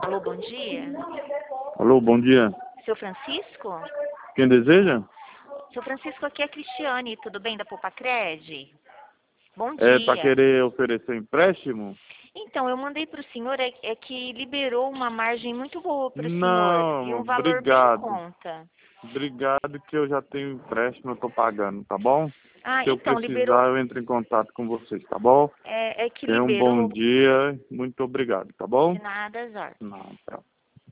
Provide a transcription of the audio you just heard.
Alô, bom dia. Alô, bom dia. Seu Francisco? Quem deseja? Seu Francisco, aqui é a Cristiane, tudo bem, da Poupa-Cred? Bom É para dia. querer oferecer empréstimo? Então, eu mandei para o senhor, é que liberou uma margem muito boa para o senhor e Não, um valor bem em obrigado. conta. Obrigado que eu já tenho empréstimo, eu estou pagando, tá bom? Ah, Se eu então, liberou, precisar, eu entro em contato com vocês, tá bom? é que Tenha um bom liberou, dia, muito obrigado, tá de bom? nada, Zor. Não, tchau.